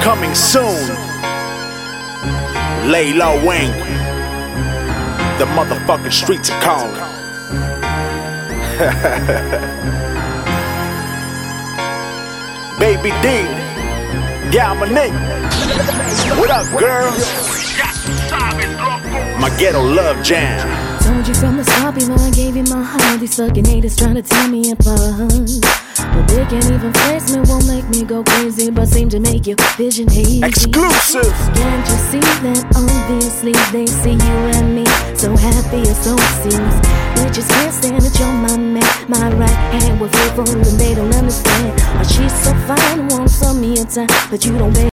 Coming soon, Lay Low Wing. The motherfucking streets are calling. Baby D, yeah, I'm a nigga. What up, girl? My ghetto love jam. Told you from the start before I gave you my heart. These fucking haters trying to tear me apart, but they can't even face me, won't make me go crazy, but seem to make your vision hazy. Exclusive. Can't you see that obviously they see you and me so happy as so seems? They just can't stand that you're my man, my right hand. We're faithful and they don't understand. But she's so fine, wants some of your time, but you don't.